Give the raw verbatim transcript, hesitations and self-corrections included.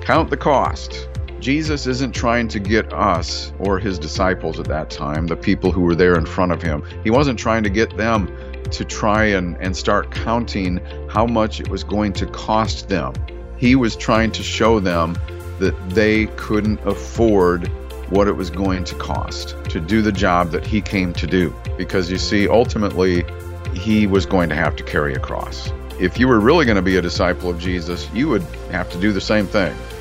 Count the cost. Jesus isn't trying to get us or his disciples at that time, the people who were there in front of him. He wasn't trying to get them to try and, and start counting how much it was going to cost them. He was trying to show them that they couldn't afford what it was going to cost to do the job that he came to do. Because you see, ultimately, he was going to have to carry a cross. If you were really going to be a disciple of Jesus, you would have to do the same thing.